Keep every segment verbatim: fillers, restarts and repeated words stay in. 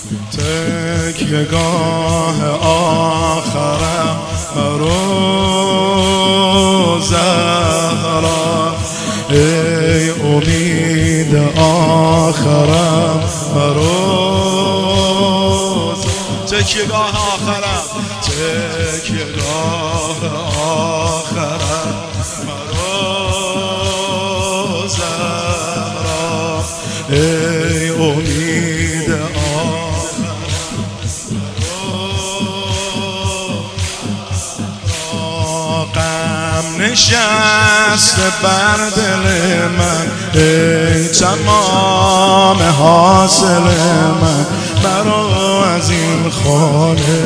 تکیهگاه آخرم رو زهرا، ای امید آخرم رو تکیهگاه آخرم، تکیهگاه آخرم رو زهرا، ای امید نشست بر دل من، ای تمام حاصل من، مرو از این خانه،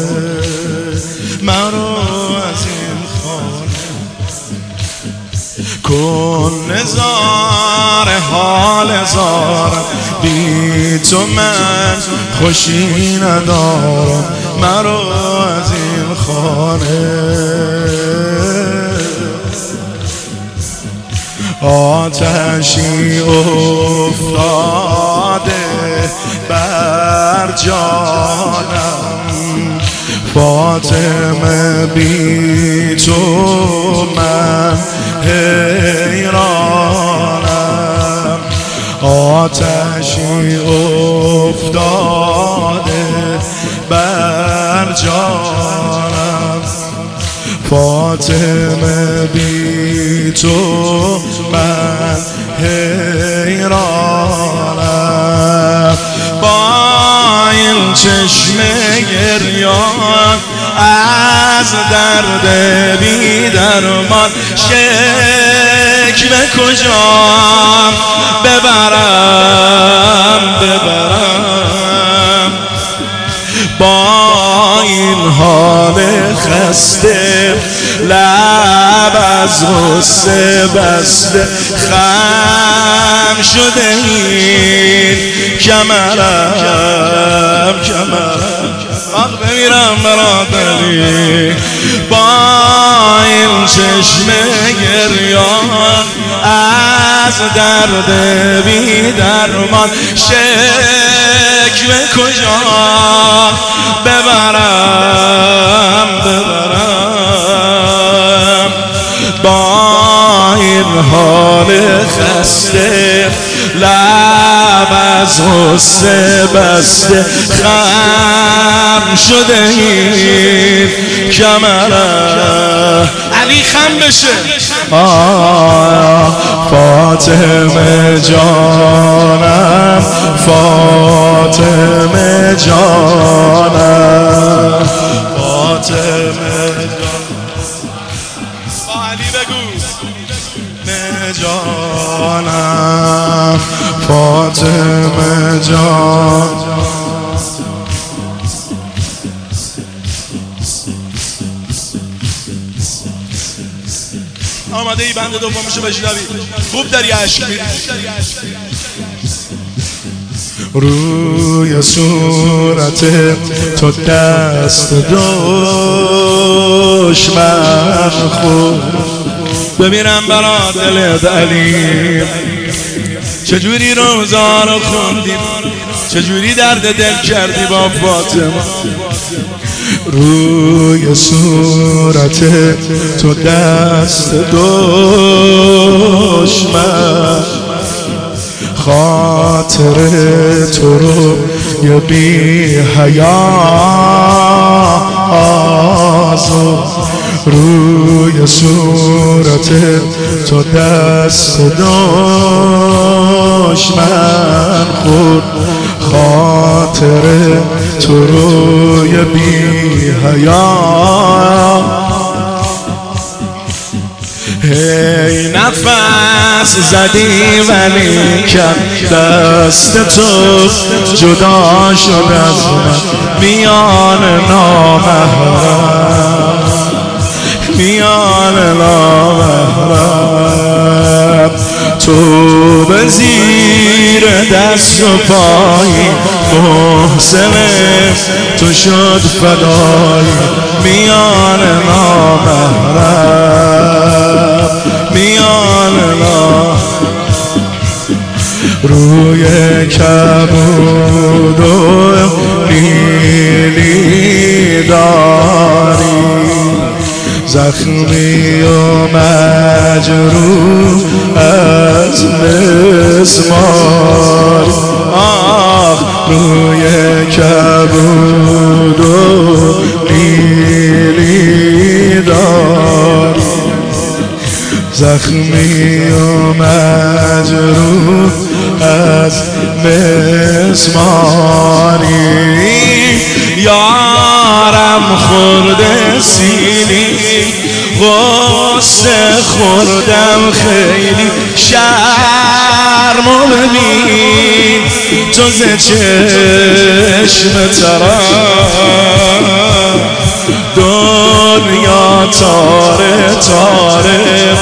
مرو از این خانه، کن نظار حال زارم، بی تو من خوشی ندارم، مرو از این خانه. آتشی افتاده بر جانم، فاطمه بی تو من حیرانم، آتشی افتاده بر جانم، فاطمه بی تو من حیرانم، با این چشم گریان از درد بی درمان، شکوه کجا ببرم ببرم، با این حال خسته لب از غصه بسته، خم شده این کمرم کمرم، آخ بمیرم برادری، با این چشم گریان از درد بی درمان، شکوه کجا ببرم ببرم، با این حال خسته لب از غصه بسته، خم شده این کمرم. علی خم بشه. آه فاطمه جانم، فاطمه جانم، فاطمه جانم، با علی بگو جانم، فاطمه جان. آماده ای بند دومشو بشنوی؟ خوب داری عشق میری. روی صورت تو دست دشمن خود، ببینم برا دلت علی چجوری روزا رو خوندی، چجوری درد دل کردی با فاطمه. روی صورت تو دست دشمن، خاطر تو رو یه بی حیازو، روی صورت تو دست دشمن خود، خاطر تو رو یه بی حیا. هی نفس زدی ولی کم دست تو جدا شد از من، میان نامحرم، میان نامحرم، تو به زیر دست و پایی محسن تو شد فدایی، میان نامحرم، میان نامحرم، روی کبود و نیلی داری، زخمی و مجروح از مسمار. آه روی کبود و نیلی داری، زخمی و مجروح از مسماری. یارم خورده سیلی، غصه خوردم خیلی، شرمو ببین تو ز چشم طرف، دنیا تاره تاره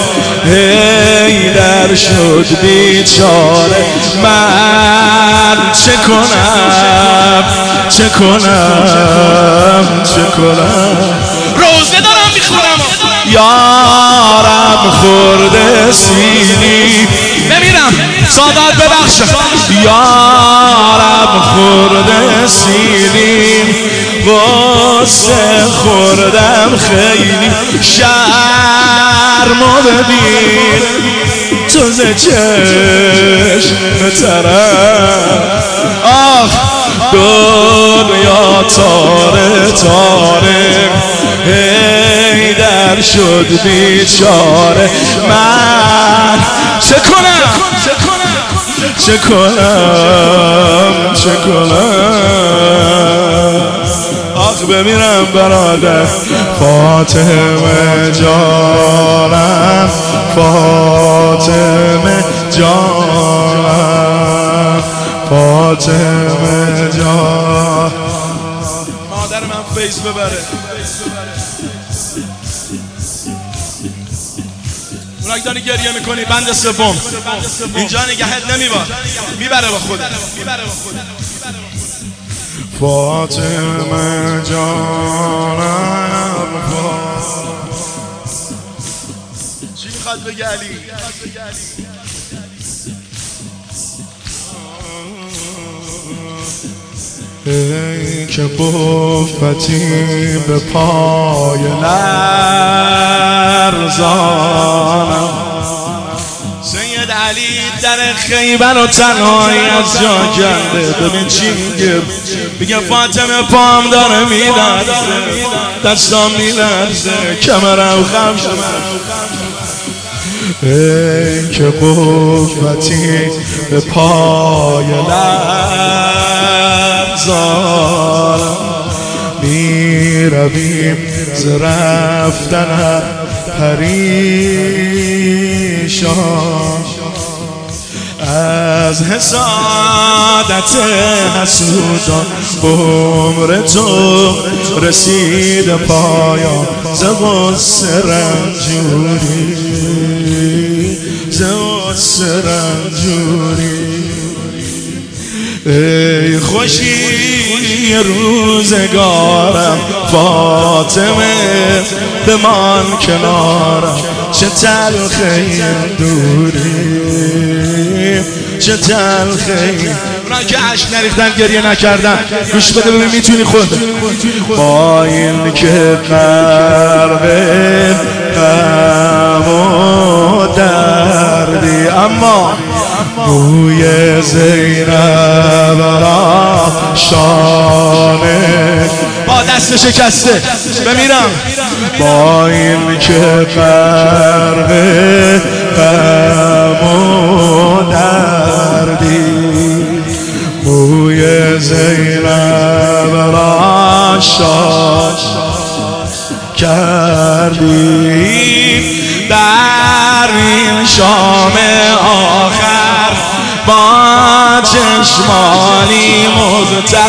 هیدر شد بیچاره. من چه کنم چه کنم چه کنم، روزه دارم میخورم. یارم خورده سیلی، بمیرم سادات ببخشم. یارم خورده سیلی، غصه خوردم خیلی، شرمو ببین تو ز چشم طرف. آخ دنیا تاره تاره هیدر شد بیچاره. من چه کنم چه کنم چه کنم، آخ بمیرم برادر. فاطمه جانم فاطمه جانم فاطمه جان. مادر من فیض ببره. اونک داری گریه میکنی بند سوم اینجا نگهت نمیبار، میبره با خودت. فاطمه جانم چی میخواد بگه علی؟ ای که قوتی به پای لرزانم، سید علی در خیبر و تنهایی از جا کنده. ببین چی میگه، میگه فاطمه پام داره میلرزه، دستام میلرزه، کمرم خم شده. ای که قوتی به پای لرزانم، می رویم ز رفتن پریشان، از حسادت حسودان عمر تو رسید پایان. ز غصه رنجوری ز غصه رنجوری، ای خوشی روزگارم فاطمه بمان کنارم. چه تلخه این دوری چه تلخه این. اونان که عشق نریختن گریه نکردن گوش بده ببین میتونی خود. با این که غرق غم و دردی، اما روی زینب را شانه با دست شکسته بمیرم. با این که غرق غم و دردی، روی زینب را شاد کردی. در این شام آخر با چشمانی مزتر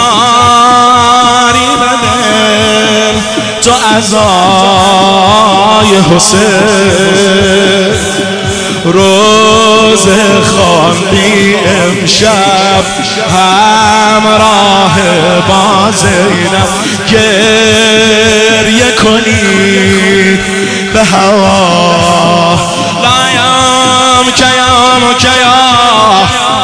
داری بدل تو عزای حسین. روز خواندی امشب همراه با زینب، گریه کنی به هوا. لایم کیام کیا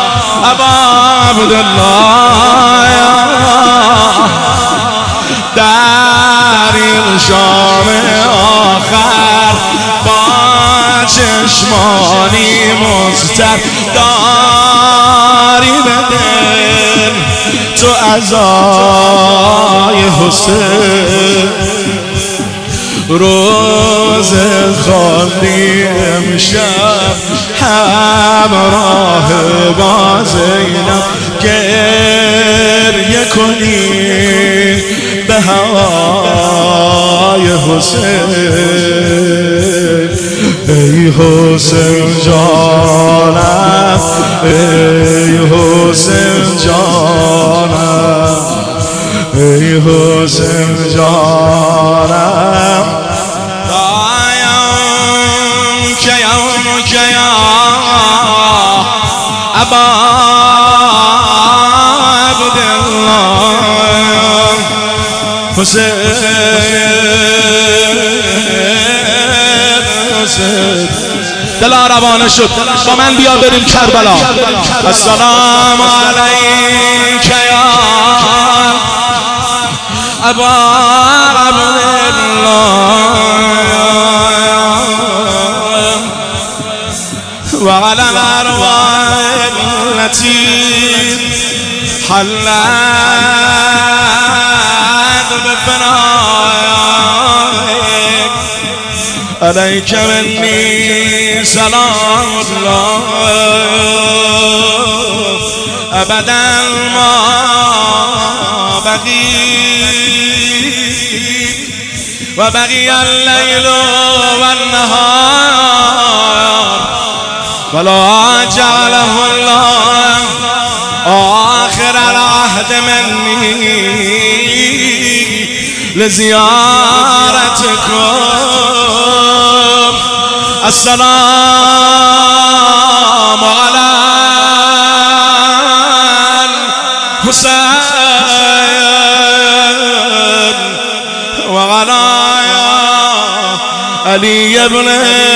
و عزای حسین روز خواندی امشب همراه با زینب گریه کنی به هوای حسین ای حسین جانم ای حسین جانم ای حسین جانم دایم که یوم که یا ابا عبدالله حسین حسین دلا روانه شد با من بیا بریم کربلا السلام علیک یا ابا عبدالله وعلى الأرواح التي حلت بفنائك عليك مني سلام الله أبدا ما بقيت وبقي الليل والنهار ولا جعله الله آخر العهد مني لزيارتكم السلام على الحسين وعلى علي بن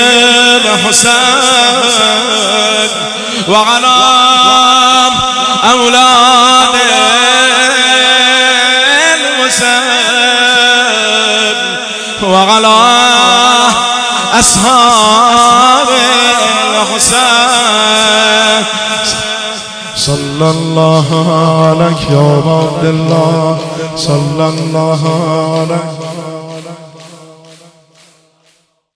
الحسين وعلى أولاد الحسين وعلى أصحاب الحسين صلى الله عليك يا عبد الله صلى الله عليك